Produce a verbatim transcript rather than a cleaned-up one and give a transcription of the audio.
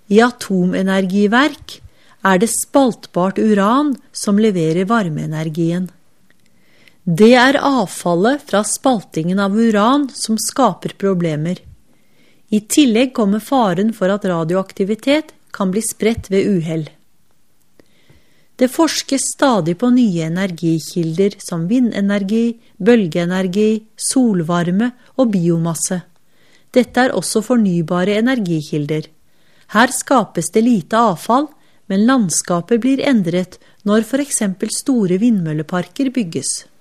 I atomenergiverk er det spaltbart uran som leverer varmeenergien. Det er avfallet fra spaltingen av uran som skaper problemer. I tillegg kommer faren for at radioaktivitet kan bli spredt ved uhell. Det forskes stadig på nye energikilder som vindenergi, bølgeenergi, solvarme og biomasse. Dette er også fornybare energikilder. Her skapes det lite avfall, men landskapet blir endret når for eksempel store vindmølleparker bygges.